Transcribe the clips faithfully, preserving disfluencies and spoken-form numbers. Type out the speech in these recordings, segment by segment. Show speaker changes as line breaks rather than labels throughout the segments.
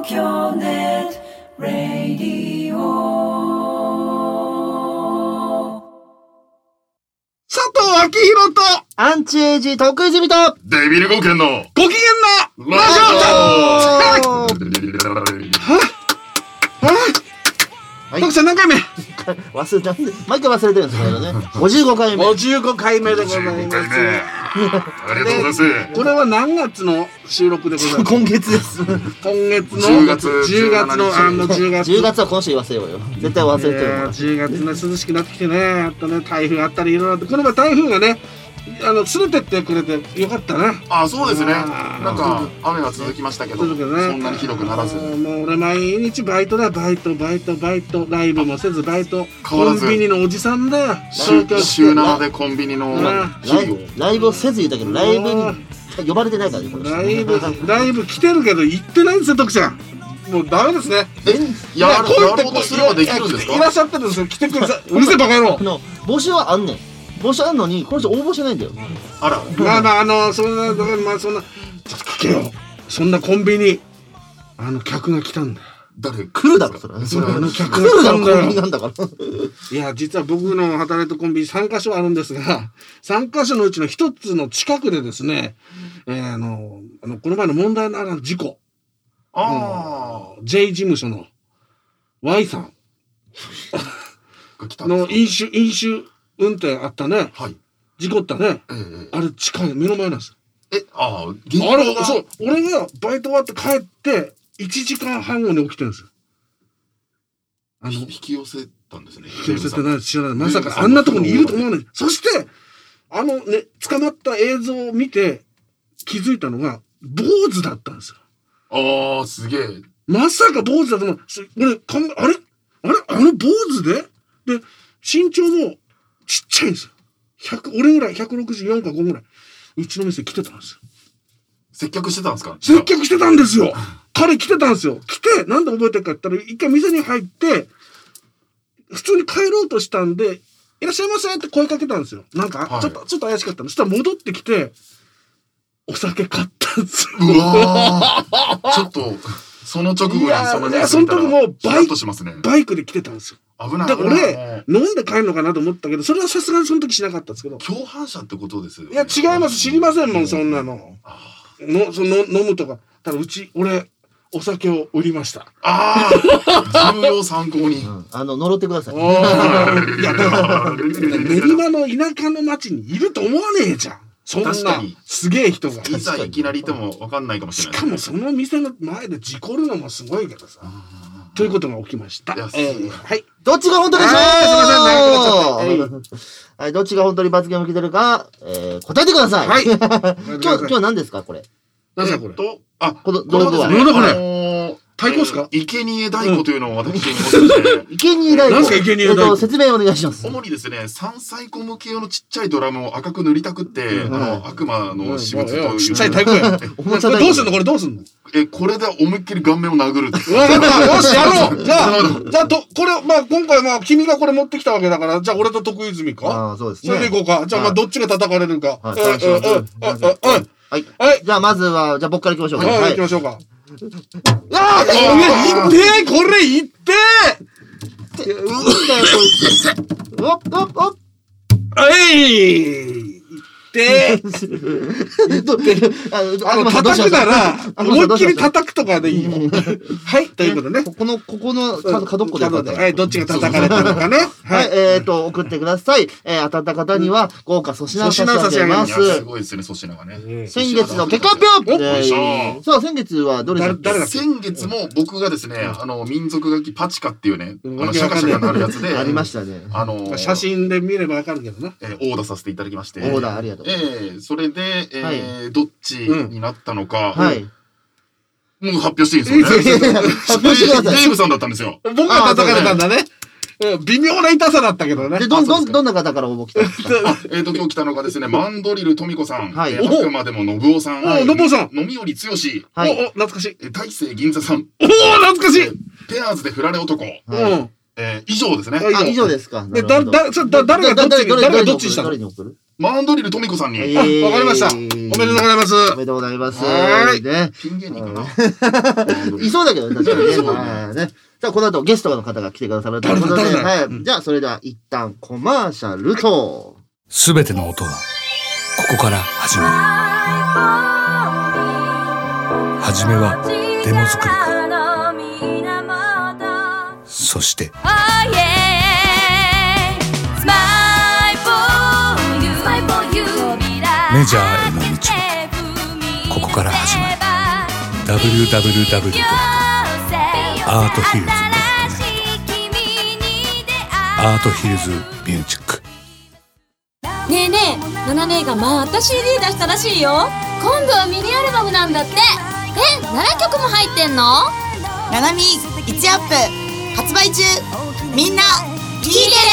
東京ネットラディオ。
佐藤昭弘と
アンチエイジ徳泉と
デビルゴーケンの
ご機嫌なラジオはい、徳ちゃん何回目
忘れたんで毎回忘れてるんですけどね。ごじゅうごかいめ
ごじゅうごかいめでございます。
ありがとうございます。
これは何月の収録でございますか？
今月です
今月の
じゅうがつ
じゅうがつのあのじゅうがつ
じゅうがつは今週言わせようよ。絶対忘れてるもん。
じゅうがつね、涼しくなってきてね、あとね台風あったりいろいろあって、この前台風がねあの連れてってくれてよかったね。
あ、そうですね。
あ
なんか雨は続きましたけど、
続くね、
そんなにひどくならず。
もう俺毎日バイトだ、バイトバイトバイト、ライブもせずバイト、
変わらず
コンビニのおじさんだよ。
週週ななでコンビニの
ラ
日々を
イライブをせず言ったけど、ライブに呼ばれてないからねこれ。
ライブライブ来てるけど行ってないんですよ徳ちゃん。もうダメですね。
え、や
いやこうやって
ろうとすればできるんですか？
いらっしゃってるんですよ。来てください。うるせえバカ野郎
あ。の募集はあんねん。募集あんのにこの人応募してないんだよ。
あら、
まあまああのそんなまあそんなちょっと聞けよ。そんなコンビニあの客が来たんだよ。
誰
来るだろそれ。
それ
あの客
来
が来たんだ
るだろコンビニ
よ。
なんだから。
いや実は僕の働いたコンビニさんかしょあるんですが、さんかしょのうちのひとつの近くでですね、えー、あのあのこの前の問題のあの事故、
あ
J 事務所の Y さん
あ、来たんです
の
か？
飲酒飲酒運転あったね。
はい。
事故ったね。
ええ
あれ近い目の前なんですよ。
え、ああ、
あ
現場が
れそう俺がバイト終わって帰っていちじかんはん後に起きてるんですよ。あの
引き寄せたんですね。
引き寄せてない知らない。まさかあんなところにいると思わない。そしてあのね捕まった映像を見て気づいたのが坊主だったんですよ。
ああ、すげえ。
まさか坊主だと思う。俺考えあれあれあの坊主でで身長もちっちゃいんですよ。ひゃく俺ぐらいひゃくろくじゅうよんかごぐらいうちの店来てたんですよ。
接客してたんですか？
接客してたんですよ。彼来てたんですよ。来てなんで覚えてるかって言ったら一回店に入って普通に帰ろうとしたんでいらっしゃいませって声かけたんですよ。なんか、はい、ちょっとちょっと怪しかったの。そしたら戻ってきてお酒買ったんですよ。
うわーちょっとその直後にそのニュース見たら
その時もバイク、
しますね、
バイクで来てたんですよ。
危ない。
だから俺飲んで帰るのかなと思ったけど、それはさすがにその時しなかったんですけど。
共犯者ってことですよ、ね。
いや違います。知りませんもんそんなの。のその飲むとか。ただうち俺お酒を売りました。
ああ、重要参考に、
うん、あの呪ってください。
いやだから練馬の田舎の町にいると思わねえじゃん。そんなすげえ人が。
いざいきなりいても分かんないかもしれない。
しかもその店の前で事故るのもすごいけどさ。ということが起きました。えー、はい。
どっちが本当でしょう。
すみません、長くなっちゃって。
はい、どっちが本当に罰ゲーム来てるか、えー、答えてください。はい。今日今日何ですかこれ。
何ですかこれ。
とあ
この道具は。
なんだこれ。太鼓ですか？
生贄太鼓というのを私に持ってて、
生贄太鼓。
何ですか生贄太鼓。
説明お願いします。
主にですね、さんさいこ向け用のちっちゃいドラムを赤く塗りたくって、あの悪魔の私物という
ちっちゃい太鼓や。どうすんのこれどうすんの？
えこれで思いっきり顔面を殴る。
うわよしやろう。じゃあじゃあとこれまあ今回まあ君がこれ持ってきたわけだからじゃあ俺と徳泉か。
ああそうですね。
それでいこうか。じゃあまあどっちが叩かれるか。
はいはいはい。じゃあまずはじゃあ僕から行きましょうか。
はい行きましょうか。
あ
あ、いってーこれいって
ーうんだよこいつ。おっおっおっ
えいで、あの叩くなら思いっきり叩くとかでいいよ。はいということね。
このここの角っこで
はいどっちが叩かれたのかね。
はいえっと送ってください。当たった方には豪華粗品を差し上げます。
すごいですね粗品がね。
先月の結果発表。さあ先月はどれだっけ？
先月も僕がですねあの民族楽器パチカっていうねあのシャカシャカなるやつで
ありましたね。
あの
写真で見ればわかるけどな。
オーダーさせていただきまして。
オーダーありがとう。
ええそれで、えーどっちになったのか、
はい、
もう発表していいですよね。
発表してください。
デーブさんだったんですよ。
僕が叩かれたんだね。微妙な痛さだったけどね。
で、どん、どん、どんな方から応募来たんですか？
えっと、今日来たのがですね、マンドリルトミコさん、
はい、
あくまでも信夫さん、
お、信夫さん、
飲みよりつよし、
はい、お、懐かしい。
大勢銀座さん、
お、懐かしい。
ペアーズで振られ男、
うん。
えー、以上ですね。
あ、以上ですか。
で、だ、だ、だ、誰がどっちに、誰がどっちにしたの？
誰に送る？
マンドリルトミコさんに。
え
あ、わかりました。おめでとうございます。
おめでとうございます。
はい
ね。
ピン芸人かな。
いそうだけどね、確かにね。
そう
はいね。じゃあ、この後ゲストの方が来てくださるということで、
誰だ誰だ
はい。
うん
じゃあ、それでは一旦コマーシャルと、
すべての音はここから始まる。初めはデモ作りか、そしてメジャーへの道はここから始まる。 ダブリューダブリューダブリュー ドットアートヒルズ ドットネット アートヒルズミュージック。
ねえねえ、ナナ姉がまた シーディー 出したらしいよ。今度はミニアルバムなんだって。え、ななきょくも入ってんの？
ナナミいちアップ発売中。みんな聞いてね。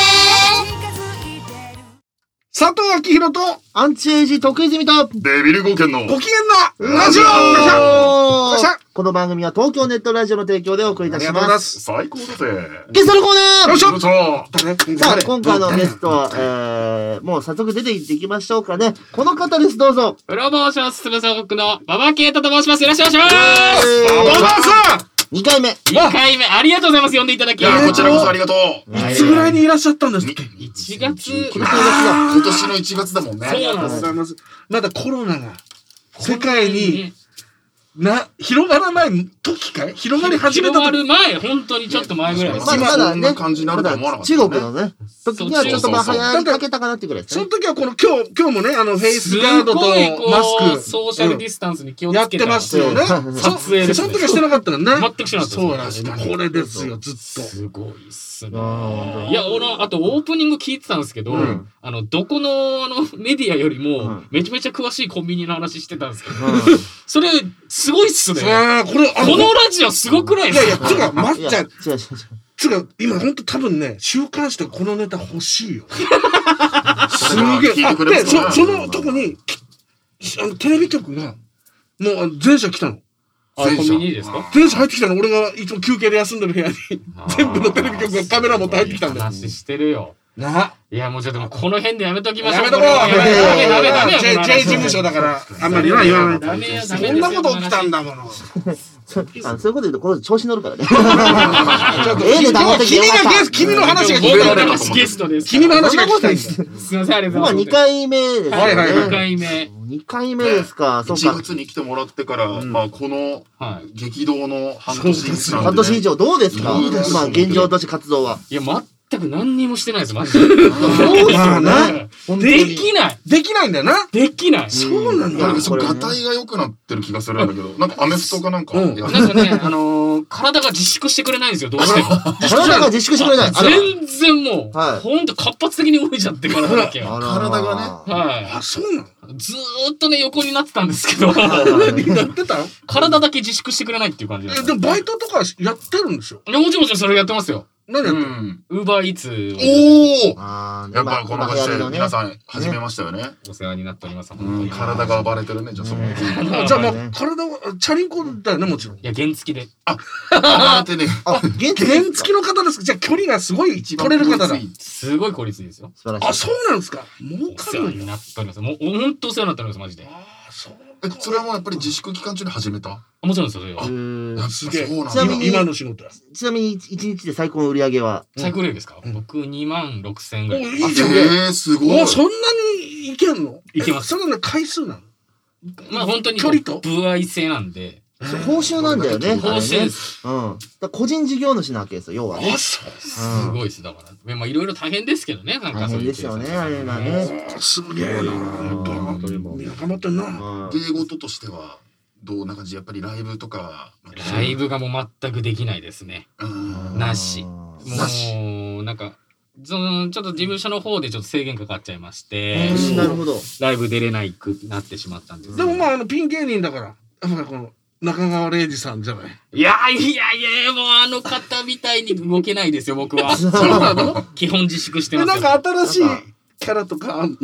佐藤明宏と
アンチエイジ徳泉と、
デビルゴーケンの
ご機嫌なラジオ。
お
よっしゃ
この番組は東京ネットラジオの提供でお送りいたし
ありがとうござい
ま。
ますす。
最高だぜ。
ゲストのコーナー
よいしょ
よいしょ。
誰
さあ、今回のゲストは、えー、もう早速出ていっていきましょうかね。この方です、どうぞ。
プロモーションスル総国の馬場圭太と申します。よろしくお願いします。
え
おばあさん
にかいめ。
にかいめ、ありがとうございます。呼んでいただき。
いや、こちらこそありがとう。
いつぐらいにいらっしゃったんですっけ？
いちがつ。
今年の
今年のいちがつだもんね。
そう
ありがとうございます。まだコロナが世界にな広がらない時かい？広がり始めた
広が
時。
る前、本当にちょっと前ぐらいです。
まだまだ
そんな
ね、
感じになるとは思わなかった
中
ね
国のね、時にはちょっとまあ
そうそう
流行りかけたかなっていうぐらいですね。
その時はこの今日今日もねあのフェイス
す
ガードと
ごいこ
マ
う、
スク
ソーシャルディスタンスに気を
やって
つけた。
ますよね。
うん
そ
撮影ですね
その時はしてなかったのね。
全くしてなかったです
そうなんですよ。これですよずっと。
すごいっすね
あー。
いや、俺、あとオープニング聞いてたんですけど、
うん
あの、どこの、あの、メディアより
う
も
ん、
めちゃめちゃ詳しいコンビニの話してたんですけど、
うん
それ、すごいっすね。
ああこれあ
このラジオすごくない
い
ですか？
やいやつうかまっ
いや
ちゃん
違う違う違う。
つうか今ほんと多分ね週刊誌でこのネタ欲しいよ。すげ
聞いてく
え。で
れる人ね
そそのとこにきあのテレビ局がもうあの全社来たの。
あ、コンビニですか？
全社入ってきたの。俺がいつも休憩で休んでる部屋に全部のテレビ局がカメラ持って入ってきたんだよ。
話してるよ。
な。
いや、もうちょっともうこの辺でやめときましょう。
やめとこう。
やめダメダメダメダメ。
J, J 事務所だからあんまりは言わない。
ダメやダメですよ
そんなこと起きたんだもの。
あそういうこと言うと、この人調子乗るからね。
ちょっと
ええね黙ってきて
君
よかった
がゲス君の話が聞き
僕
たいんだよ。
のゲストです。
君の話が聞きたいんだよ。
すいません、ありがとう
今
ございます。
にかいめですよ
はいはいはい
にか
ね。
いめ。
にかいめですか。そう
1
か。
月に来てもらってから、まあこの
はい。
激動の半年なんでね
半年以上どうですか
どうです
今、現状として活動は。
いや、全く何にもしてないです、マジで。
そうですよ
まあな
ね。本当
で
に。
きない
できないんだよな。
できない
そうなんだ
なんか。そ
これね
のガタイが良くなってる気がするんだけど、なんかアメフトかなんか
うん
やっ
なんかね、あのー、体が自粛してくれないんですよ、どうしても。
体が自粛してくれない。あら
全然もう、
はい
ほんと活発的に動いちゃって体だけ。は
あら
体がね
い。
あ、そうなの？
ずーっとね、横になってたんですけど、
何やってたの？
体だけ自粛してくれないっていう感じなん
え、
です
でもバイトとかやってるんでしょ？
いや、もちろんもちろんそれやってますよ。
う
何やってるの？
ん。
ウーバーイーツ
おお
あー
やっぱこの
今
感じで
今流行りのね
皆さん始めましたよね。
お世話になっております。本当
うん、
に。
体が暴れてるね、じゃあそこ。
じゃあもう体はチャリンコだよねもちろん。
いや、原付で。
暴れてね。
あ、現地
原付の方ですか？じゃあ距離がすごい取れる方だ。
すごい効率いいですよ。
あ、
素晴らしい。
そうなんですか。儲
お
かるんだ。
世話になっております。もう、ほんとお世話になっております、マジで。
あ、そう。
え、それはもうやっぱり自粛期間中に始めた。
もちろんですよ、それは
う。ーん
やっぱ
すげえ。
そうなんだ。
ちなみに
今今の仕事や。
ちなみにいちにちで最高の売り上げは
最高レベルですか？僕にまんろくせんぐ
お、
らい。
いいじゃん。
えー、すごい。
お、そんなにいけんの？
いけます
えそれね回数なの？
まあ本当に
距離と
歩合制なんで。
そう報酬なんだよね。
報酬
あれね
です。
うん。だから個人事業主なわけですよ、要はね
あ、。そう。
すごいです。だから。まあいろいろ大変ですけどね。なんか
大
そういう
変ですよね、あれがね。
すげえな。
本当にもう
みんな頑張ってんな。
うん
芸事としてはどうな感じ？やっぱりライブとか。
ライブがもう全くできないですね。
うん。
なし。
なし
もう、なんか、その、ちょっと事務所の方でちょっと制限かかっちゃいまして、
うんなるほど。
ライブ出れないくなってしまったんです。
でもまああのピン芸人だから。やっぱりこの中川礼二さんじゃない。
いやいやいや、もうあの方みたいに動けないですよ、僕は。
そうなの？
基本自粛して
で
ますよ。
なんか新しい
なんか
キャラとかあんの？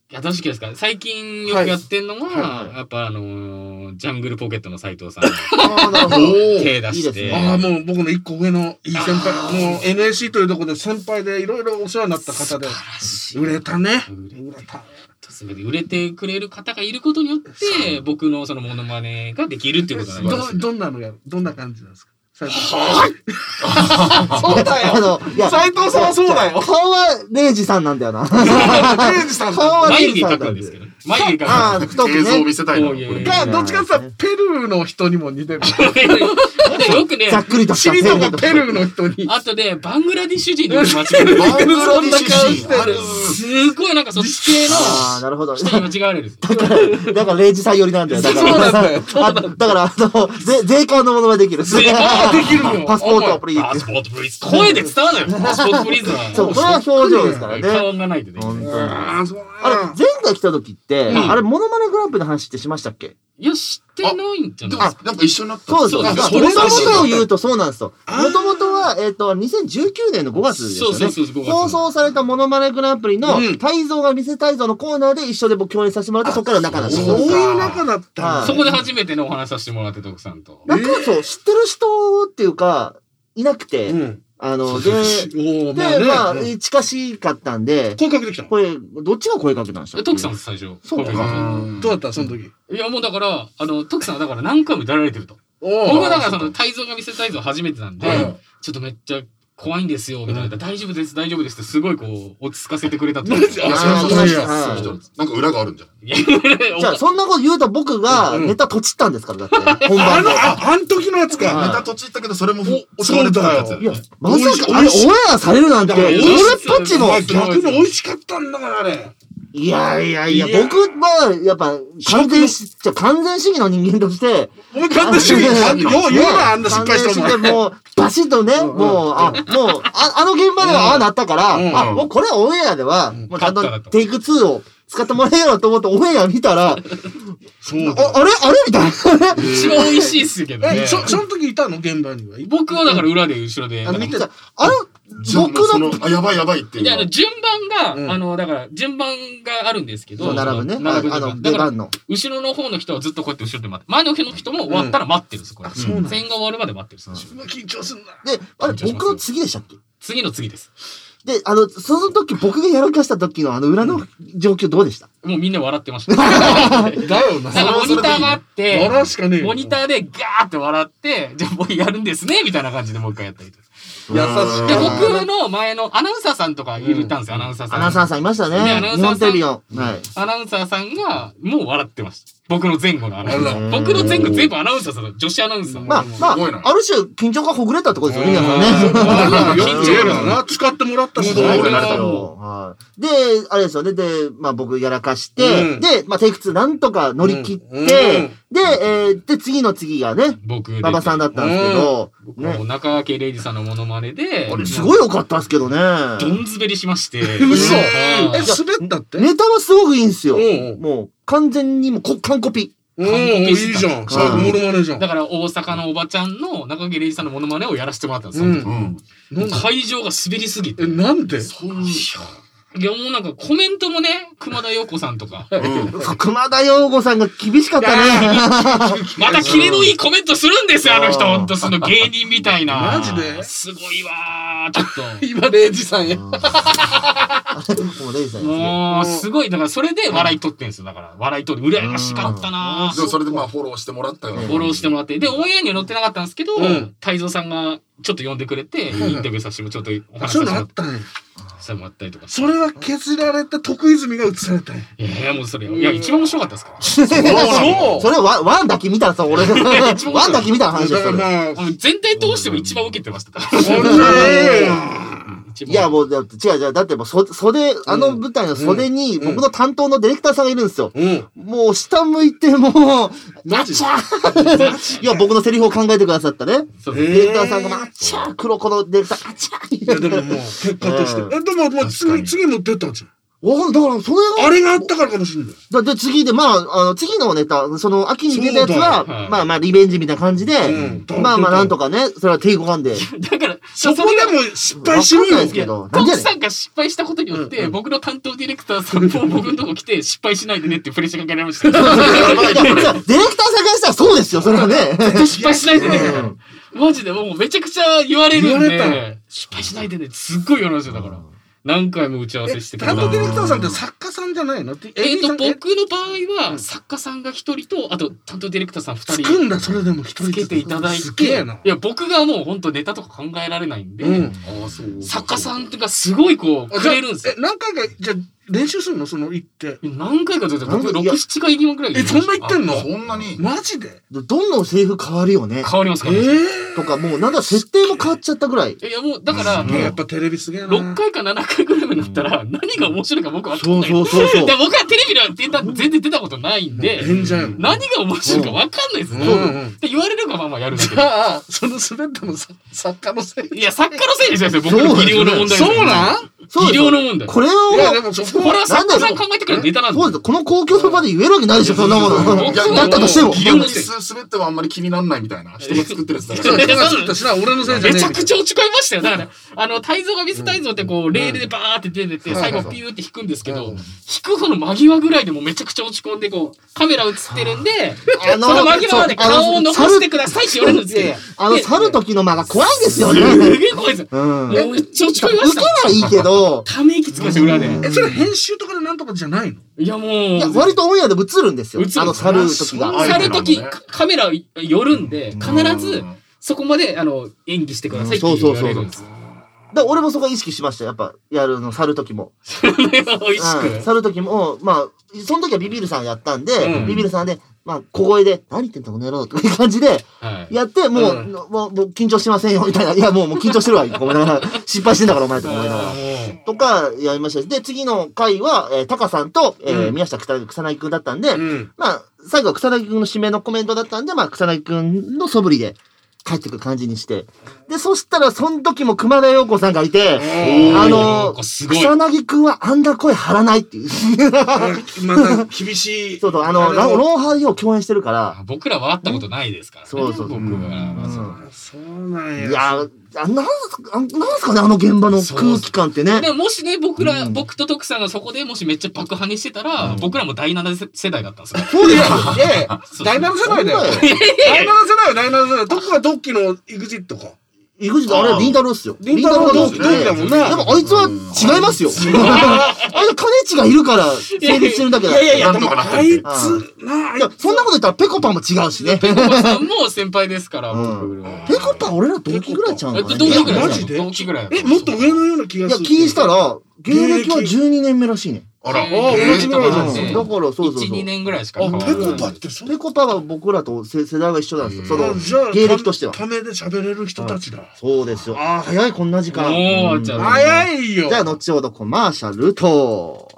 やってほしいですか。最近よくやってんのは、やっぱあのジャングルポケットの斉藤さん手出して。
ああ、もう僕の一個上のいい先輩、もう エヌエーシー というところで先輩でいろいろお世話になった方で。売れたね。
売れた。売れてくれる方がいることによって、僕のそのモノマネができるっていうことなんです。
どんなのやる？どんな感じなんですか？
斉藤さん。そうだよ。
斉藤さんはそうだよ。
顔はレイジさんなんだよな。
レイジさん。
顔はレイジさん
なんですけど。眉毛が。
ああ、太くね。映像を見せたいの。
が、どっちかってさ、ペルーの人にも似てる。
よくね、
ざっくりとした
チリとかペルーの人に。
あとで、バングラディッシュ人に間違える。
バングラディッシュ人。
すごいなんかそっち系の。
ああ、なるほど。
人に間違われる。
だから、だからレイジさん寄りなんだよ。だから、
そうなんだよ。
だから、あの、税関のものまでできる。
税関できるの。
パスポートプリーズ。
パスポートプリーズ。声で伝わるのよ。パスポートプリーズは。
そう、これは表情ですからね。
顔がないとね。
あ
れ、前回来た時って、あれ、モノマネグランプリの話ってしましたっけ？
いや、知ってないんじゃないですか。
なんか一緒になった。
そうです。もともとを言うとそうなんですよ。もともとは、えっと、にせんじゅうきゅうねんのごがつですよね。放送されたモノマネグランプリの、泰造が見せ泰造のコーナーで一緒で僕共演させてもらって、そこから仲なんですよ。
そういう仲だった。
そこで初めてね、お話させてもらって、徳さんと。
なんかそう、知ってる人っていうか、いなくて、あの、で、で、まあ、近しかったんで。
声かけてきたの？
これ、どっちが声かけたんですか？
徳さん最初。
そうか。
どうだったその時。
いや、もうだから、あの、徳さんはだから何回も出られてると。僕はだからその、泰造が見せ泰造初めてなんで、ちょっとめっちゃ怖いんですよ、みたいな。大丈夫です、大丈夫ですってすごいこう、落ち着かせてくれたって。
いや、なんか裏があるんじゃん。
じゃあ、そんなこと言うと僕がネタとちったんですから、だって。本番で。
あ、あん時のやつか。
ネタとちったけど、それも襲われたやつ。
いや、まさか、あれ、オンエアされるなんて、俺っぽっちも。
逆に美味しかったんだから、あれ。
いやいやいや、僕は、やっぱ、完全し、じゃ完全主義の人間として、
お前完全主義よう言うな、あんな失敗した
もん。もう、バシッとね、もう、あ、もう、ああの現場ではああなったから、あ、もうこれはオンエアでは、もうちゃんとテイクツーを使ってもらえよと思ってオンエア見たら、そうあれあれみたいな。
一番美味しいっすけどね。
え、そ、その時いたの現場には。
僕はだから裏で後ろで。
あ、見てた。
あれ僕の、
あ、やばいやばいっていう。
で、あの、順番が、あの、だから、順番があるんですけど。
並ぶね。
並ぶ
あの、
だから、後ろの方の人はずっとこうやって後ろで待って、前の方の人も終わったら待ってるんです、これ。全員が終わるまで待ってるんです。
緊張すんな。
で、あれ、僕の次でしたっけ？
次の次です。
で、あの、その時僕がやらかした時のあの裏の状況どうでした？
もうみんな笑ってました。
だよな。
なんかモニターがあって、
笑うしかねえ。
モニターでガーって笑って、じゃあもうやるんですねみたいな感じでもう一回やったりとか。
優しい。
で、僕の前のアナウンサーさんとかいたんですよ、アナウンサーさん。
アナウンサーさんいましたね。日本テレビの。はい。
アナウンサーさんが、もう笑ってました。僕の前後のアナウンサー。僕の前後全部アナウンサーさん、女子アナウンサー。
まあ、まあ、ある種、緊張がほぐれたってことですよね、皆さんね。
緊張がな、使ってもらったし、
はい。で、あれですよね。で、まあ僕やらかして、で、まあテイクツーなんとか乗り切って、で、えー、で、次の次がね、
僕、
馬場さんだったんですけど、
ね、中川家礼二さんのモノマネで、
あれすごい良かったですけどね。
どん滑りしまして。
嘘。え、滑ったって？
ネタはすごくいいんですよ。もう、完全にもう、完コピ。
うん、いいじゃん。最後モノマネじゃん。
だから大阪のおばちゃんの中川家礼二さんのモノマネをやらせてもらったんですよ。会場が滑りすぎて。
え、なんで？
いや、もうなんかコメントもね、熊田曜子さんとか。
熊田曜子さんが厳しかったね。
またキレのいいコメントするんですよ、あの人。ほんと、その芸人みたいな。
マジです
ごいわー、ちょっと。
今、レイジさんや。
もうレイジさん
もう、すごい、だからそれで笑い取ってんですよ。だから、笑い取り、羨ましかったな
でもそれでまあフォローしてもらったよ。フ
ォローしてもらって。で、オンエアには載ってなかったんですけど、泰造さんがちょっと呼んでくれて、インタビューさせてもちょっとお話しさせてもらったんや。さもらったりとか。
それは削られた徳泉が映されたんや。
いやいや、もうそれ、いや、一番面白かったですから。
そう。それはワンだけ見たらさ、俺、ワンだけ見た話ですよ。
全体通しても一番受けてましたから。
いや、もう、だって、違う違う。だってもう、袖、あの舞台の袖に、僕の担当のディレクターさんがいるんですよ。もう、下向いて、もう、マッチャーいや、僕のセリフを考えてくださったね。ディレクターさんが、マッチャー黒子のディレクター、マッチャー
いや、でももう、結果として。え、でも、もう、次、次持ってったんじゃん。
わだから、それが。
あれがあったからかもしれない。
だって次で、まあ、あの、次のネタ、その、秋に出たやつは、まあまあ、リベンジみたいな感じで、まあまあ、なんとかね、それはテイクワンで。
だから、
そこでも失敗しろよ。
トクさんが失敗したことによって、うん、僕の担当ディレクターさんも僕のとこ来て失敗しないでねってプレッシャーかけられました。デ
ィレクターさんからしたらそうですよ、それはね。
失敗しないでね。マジでもうめちゃくちゃ言われるんで、失敗しないでねってすっごい言われますよ、だから。何回も打ち合わせしてくれた。
担当ディレクターさんって作家さんじゃないの？
えっと、僕の場合は、作家さんが一人と、あと担当ディレクターさん二人。
つくんだ、それでも一人
つけていただいて。いや、僕がもう本当ネタとか考えられないんで、うん、作家さんってかすごいこう、くれるんですよ。
え、何回か、じゃ練習するのその行って。
何回かと言って僕ろく、なな回行きもくらい。
え、そんな行ってんの？
そんなに
マジで
どんどんセリフ変わるよね。
変わりますからね。
えー、とか、もうなんか設定も変わっちゃったぐらい。
いや、もう、だから、
やっぱテレビすげえな。
ろっかいかななかいぐらいになったら、何が面白いか僕は分かんない。
そうそうそうそう。
で僕はテレビでは出た全然出たことないんで、何が面白いか分かんないですね。って言われるがままやるだけ。
じゃあ、その滑ったの作家のせい。
いや、作家のせいにしないですよ。僕の技量の問題。
そうなん
技量の問題。
これを、
いやでもそこ
これは作家さん考えてくれるネタなんで。
そうです。この公共の場で言えるわけないでしょ、そんなもの。だったとしても。
逆に滑ってもあんまり気にならないみたいな。人が作ってるやつだから。
人が作ったしな、俺のせいじゃねえ。
めちゃくちゃ落ち込みましたよ。だから、あの、泰造がミス泰造ってこう、レールでバーって出てて、最後ピューって引くんですけど、引く方の間際ぐらいでもめちゃくちゃ落ち込んで、こう、カメラ映ってるんで、その間際まで顔を残してくださいって言われるんですけど。
あの、去る時の間が怖いんですよね。
すげえ怖いですよ。めっちゃ落ち込みました。
受けはいいけど、
ため息つきました、裏で。
え、それ編集とかでなんとかじゃないの？
いやもう。
割とオンエアで映るんですよ。あの、去る時が。
去る時、カメラ寄るんで、必ず、そこまで、あの、演技してくださいって言われるんです。
だ俺もそこ意識しました。やっぱ、やるの、去る時も。
美味しく。
去る時も、まあ、その時はビビるさんやったんで、ビビるさんで、まあ、小声で、何言ってんだこの野郎という感じで、やって、もう、もう、緊張しませんよ、みたいな。いや、もう、もう緊張してるわ、ごめんなさい。失敗してんだから、お前とか思いながら。とか、やりましたし。で、次の回は、えー、タカさんと、えー、宮下草薙くんだったんで、まあ、最後は草薙くんの締めのコメントだったんで、まあ、草薙くんの素振りで、帰ってくる感じにして。で、そしたら、その時も熊田陽子さんがいて、あの、草薙くんはあんな声張らないっていう。
また厳しい。
そうそう、あの、ロンハーを共演してるから。
僕らは会ったことないですからね。
そうそうそう。
そうなんや。
いや、あなんすか、なんすかね、あの現場の空気感ってね。
でももしね、僕ら、うん、僕と徳さんがそこでもしめっちゃ爆破にしてたら、うん、僕らもだいなな世代だったんですよ。
そうだよ。いやだいなな世代だよ。だいなな世代はだいなな世代。徳は徳期の エグジット か。
イグジット、あれはリンタローっすよ。
リンタロー同期だもんね。
でもあいつは違いますよ。あれ、金地がいるから成立してるだけだ。
いやいや、でもあいつ、な
あ、そんなこと言ったらペコパも違うしね。
ペコパさんも先輩ですから、僕
ら。ペコパ俺ら同期ぐらいちゃうのかな。
同期ぐらい。
マジで？
同期ぐらい。
え、もっと上のような気がする。
いや、聞いたら、芸歴はじゅうにねんめらしいね。
あら、
同じぐらいじゃん。だ
から、そうそうそう。
いち、にねんぐらいしか。
あ、ペコパって
ペコパは僕らと世代が一緒なんですよ。その、芸歴としては。
ためで喋れる人たちだ。
そうですよ。ああ、早い、こんな時間。
早いよ。
じゃあ、後ほどコマーシャルと。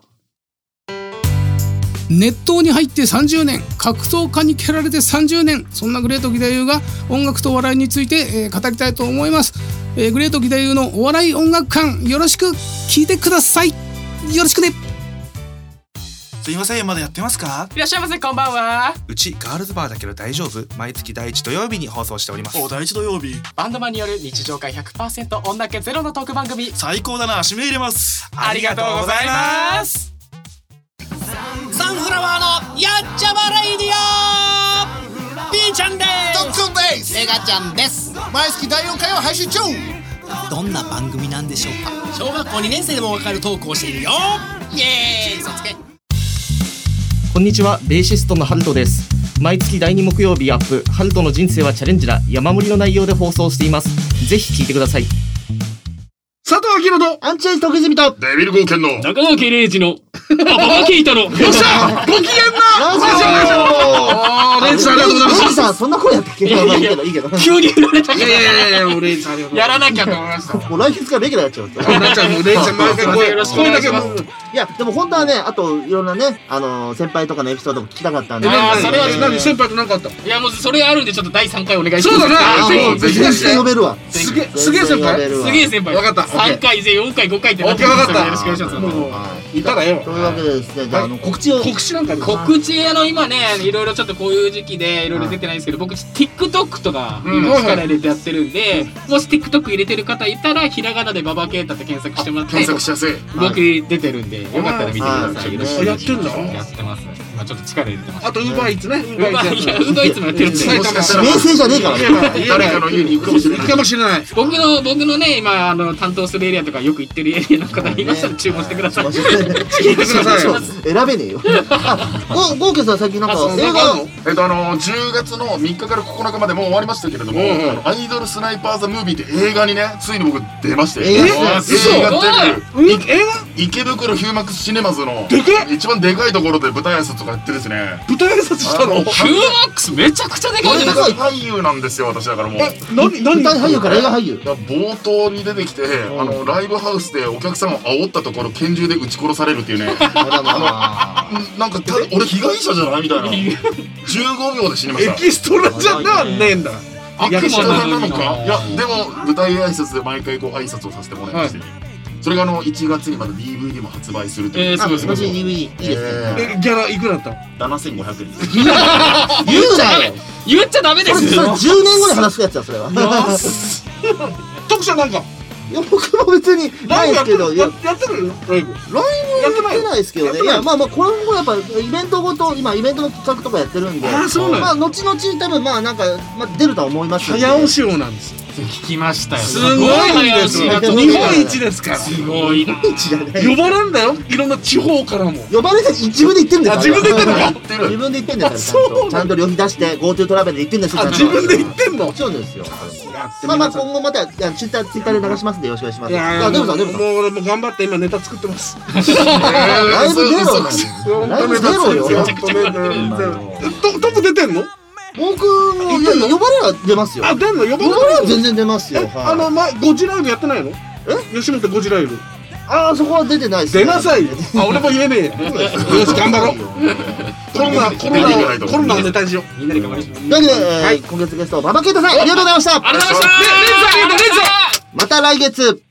熱湯に入ってさんじゅうねん、格闘家に蹴られてさんじゅうねん、そんなグレート義太夫が音楽とお笑いについて、えー、語りたいと思います、えー、グレート義太夫のお笑い音楽館、よろしく聞いてください。よろしくね。
すいません、まだやってますか？
いらっしゃいませ、こんばんは。
うちガールズバーだけど大丈夫？毎月第一土曜日に放送しております。
お、第一土曜日。バンドマンによる日常会 ひゃくパーセント 女気ゼロのトーク番組。
最高だな、締め入れます。
ありがとうございます。サンフラワーのやっちゃまレイディオ、 B ちゃんです。
ドックンです。
メガちゃんです。
毎月だいよんかいを配信中。
どんな番組なんでしょうか。小学校にねん生でもわかるトークをしているよ。イエーイ、嘘つけ。
こんにちは、ベーシストのハルトです。毎月だいに木曜日アップ、ハルトの人生はチャレンジだ、山盛りの内容で放送しています。ぜひ聞いてください。
佐藤明と
アンチェイス徳泉と
デビル・ゴーケンの
中川圭礼二のババケイタのよっ
しゃご機嫌な
ラジオ。
レイジさんありがとうございます。
レイジさんそんな声やったっけ？いやいやいや、いいけど
急に振られたけど、
いやいやいやいや、レイジさん
やらなきゃと思いました。
もう来月からレギュラーやっちゃうんですよ。
なっちゃう。もうレイジさん毎回声よろしくお願いします。
いやでも本当はね、あといろんなね、あの先輩とかのエピソードも聞きたかったんで。
ああ、それは何？先輩と何かあった？
いやもうそれあるんで、ちょっとだいさんかいお願いします。
そうだ
ね。ぜひぜひ呼べるわ。
すげえすげえ先輩。
すげえ先輩。
わかった。
さんかいぜよんかいごかいって
なってます。
よろしくお願いします。
いたらよ。
というわけでですね、じゃあ、あの、告知を。
告知なんか
告知、あの、今ね、いろいろちょっとこういう時期で、いろいろ出てないんですけど、僕、TikTok とか、今力入れてやってるんで、もし TikTok 入れてる方いたら、ひらがなでババケータって検索してもらって、
検索しやすい。
僕出てるんで、よかったら見てください。
やってんだ。
やってます。まあちょっと力入れてます。
あと、ウーバーイーツね。ウ
ーバーイーツもやってるんで。
名声じゃねえから。
誰かの家に行くかもしれない。
行くかもしれない。
僕の、僕のね、今、あの、担当するエリアとかよく行ってるエリアの方いましたら注文してください。
聞いてくださいよ。
選べねえよ。あ、ゴーケさん最近なんか映画
えっとあのじゅうがつのみっかからここのかまでもう終わりましたけれども、アイドルスナイパーザムービーって映画にねついに僕出まして、映画デビュー、映画池袋ヒューマックスシネマズの一番でかいところで舞台挨拶とかやってですね。
舞台挨拶したの？
ヒューマックスめちゃくちゃでかいじゃないですか。
俳優なんですよ私だからもう。
何何舞台俳優から映画俳優。
冒頭に出てきてあのライブハウスでお客さんを煽ったところ拳銃で撃ち殺されるっていうね。なんか俺被害者じゃないみたいな。じゅうごびょうで死にました。
エキストラじゃねえんだ。
悪魔なのか。いやでも舞台挨拶で毎回こう挨拶をさせてもらいまして、それがあのいちがつにまた ディーブイディー も発売するという。
ええすごいすごい。
ディーブイディー いいですね。
えギャラいくらだったの？
ななせんごひゃくえんです。
言うなよ。
言っちゃダメですよ。
それじゅうねんごに話すやつだそれは。
徳ちゃんなんか。
いや僕も別にないですけど、
やってるライブ。ライブ
やってないですけどね。いやまあまあ今後やっぱイベントごと今イベントの企画とかやってるんで、まあ後々多分まあなんかまあ出るとは思いますよ。
早押し王なんですよ。
聞きましたよ。
すごいですよ。日本一ですから。
すごいな。
呼ばれんだよ。いろんな地方からも。
呼ばれて自分で言ってんだよ。
自分で言ってんのか。
自分で言ってんだよ。ちゃんとちゃんと旅費出して GoTo トラベルで言ってんですよ。
自分で言ってんの。
もちろんですよ。まあまあ今後またツイッターツイッターで流しますんでよろしくお願いします。
いや
あでもさでもさ。
もう俺も頑張って今ネタ作ってます。
ライブ出ろ。ライブ出ろよ。
めちゃくちゃやってる。トップ出てんの？
僕もいや呼ばれは出ますよ。
あ出んの？呼ばれ
は全然出ますよ。
あの前ゴジライブやってないの？え？吉本ゴジライブ。
ああそこは出てないです。
出なさいよ。あ俺も言えねえ。よし頑張ろう。コロナコロナコロナをネタにしよう。みんなで頑張りましょう。というわけで今月ゲスト馬場健太さんありがとうございました。
ありがとうございました。
また来月。